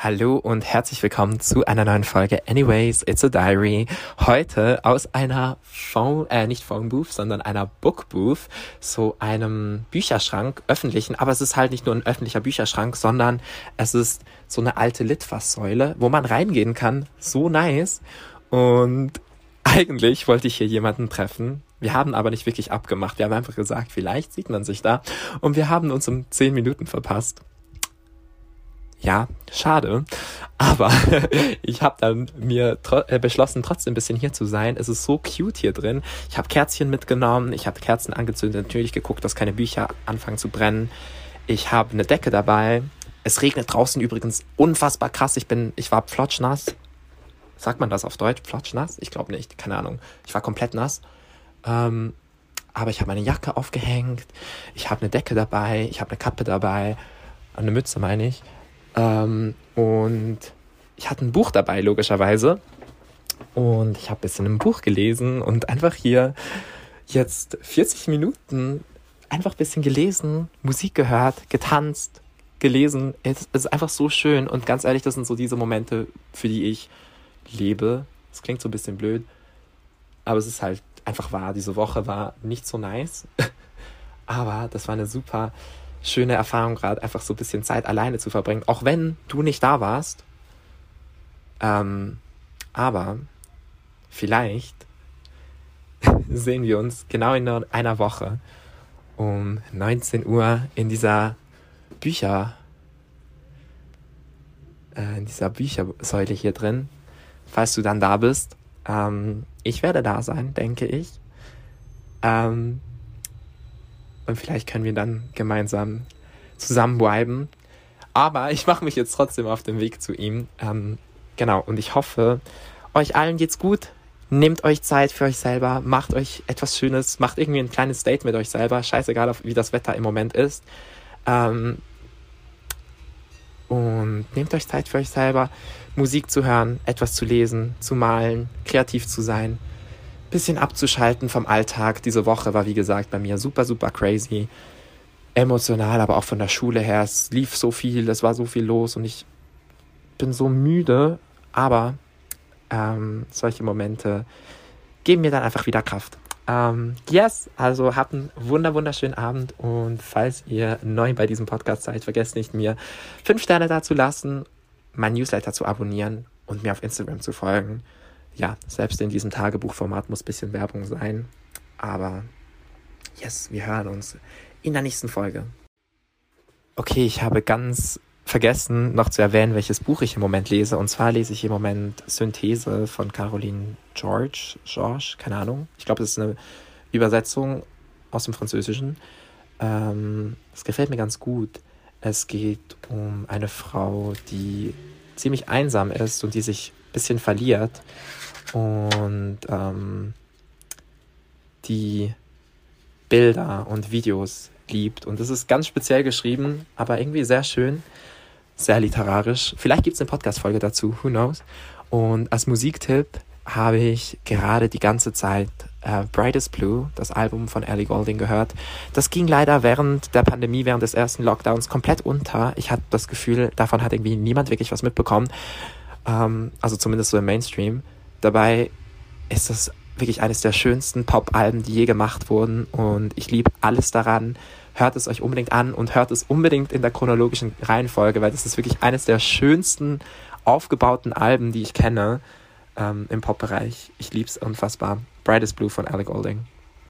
Hallo und herzlich willkommen zu einer neuen Folge Anyways, It's a Diary. Heute aus einer nicht Phone Booth, sondern einer Book Booth, so einem Bücherschrank, öffentlichen, aber es ist halt nicht nur ein öffentlicher Bücherschrank, sondern es ist so eine alte Litfaßsäule, wo man reingehen kann. So nice. Und eigentlich wollte ich hier jemanden treffen. Wir haben aber nicht wirklich abgemacht. Wir haben einfach gesagt, vielleicht sieht man sich da. Und wir haben uns um 10 Minuten verpasst. Ja, schade, aber ich habe dann mir beschlossen, trotzdem ein bisschen hier zu sein. Es ist so cute hier drin. Ich habe Kerzchen mitgenommen, ich habe Kerzen angezündet, natürlich geguckt, dass keine Bücher anfangen zu brennen. Ich habe eine Decke dabei. Es regnet draußen übrigens unfassbar krass. Ich war flotschnass. Sagt man das auf Deutsch? Flotschnass? Ich glaube nicht, keine Ahnung. Ich war komplett nass. Aber ich habe meine Jacke aufgehängt. Ich habe eine Decke dabei. Ich habe eine Kappe dabei. Eine Mütze meine ich. Und ich hatte ein Buch dabei, logischerweise. Und ich habe ein bisschen im Buch gelesen und einfach hier jetzt 40 Minuten einfach ein bisschen gelesen, Musik gehört, getanzt, gelesen. Es ist einfach so schön und ganz ehrlich, das sind so diese Momente, für die ich lebe. Das klingt so ein bisschen blöd, aber es ist halt einfach wahr. Diese Woche war nicht so nice, aber das war eine super schöne Erfahrung, gerade einfach so ein bisschen Zeit alleine zu verbringen, auch wenn du nicht da warst. Aber vielleicht sehen wir uns genau in einer Woche um 19 Uhr in dieser Büchersäule hier drin, falls du dann da bist. Ich werde da sein, denke ich. Und vielleicht können wir dann gemeinsam zusammen viben. Aber ich mache mich jetzt trotzdem auf den Weg zu ihm. Genau, und ich hoffe, euch allen geht's gut. Nehmt euch Zeit für euch selber. Macht euch etwas Schönes. Macht irgendwie ein kleines Date mit euch selber. Scheißegal, wie das Wetter im Moment ist. Und nehmt euch Zeit für euch selber. Musik zu hören, etwas zu lesen, zu malen, kreativ zu sein. Bisschen abzuschalten vom Alltag. Diese Woche war, wie gesagt, bei mir super, super crazy. Emotional, aber auch von der Schule her. Es lief so viel, es war so viel los und ich bin so müde. Aber solche Momente geben mir dann einfach wieder Kraft. Also habt einen wunderschönen Abend und falls ihr neu bei diesem Podcast seid, vergesst nicht, mir 5 Sterne da zu lassen, mein Newsletter zu abonnieren und mir auf Instagram zu folgen. Ja, selbst in diesem Tagebuchformat muss ein bisschen Werbung sein. Aber yes, wir hören uns in der nächsten Folge. Okay, ich habe ganz vergessen, noch zu erwähnen, welches Buch ich im Moment lese. Und zwar lese ich im Moment Synthese von Caroline George, keine Ahnung. Ich glaube, das ist eine Übersetzung aus dem Französischen. Das gefällt mir ganz gut. Es geht um eine Frau, die ziemlich einsam ist und die sich ein bisschen verliert und die Bilder und Videos liebt. Und das ist ganz speziell geschrieben, aber irgendwie sehr schön, sehr literarisch. Vielleicht gibt es eine Podcast-Folge dazu, who knows. Und als Musiktipp habe ich gerade die ganze Zeit Brightest Blue, das Album von Ellie Goulding, gehört. Das ging leider während der Pandemie, während des ersten Lockdowns komplett unter. Ich hatte das Gefühl, davon hat irgendwie niemand wirklich was mitbekommen. Also zumindest so im Mainstream. Dabei ist das wirklich eines der schönsten Pop-Alben, die je gemacht wurden. Und ich liebe alles daran. Hört es euch unbedingt an und hört es unbedingt in der chronologischen Reihenfolge, weil das ist wirklich eines der schönsten aufgebauten Alben, die ich kenne im Pop-Bereich. Ich liebe es unfassbar. Brightest Blue von Ellie Goulding.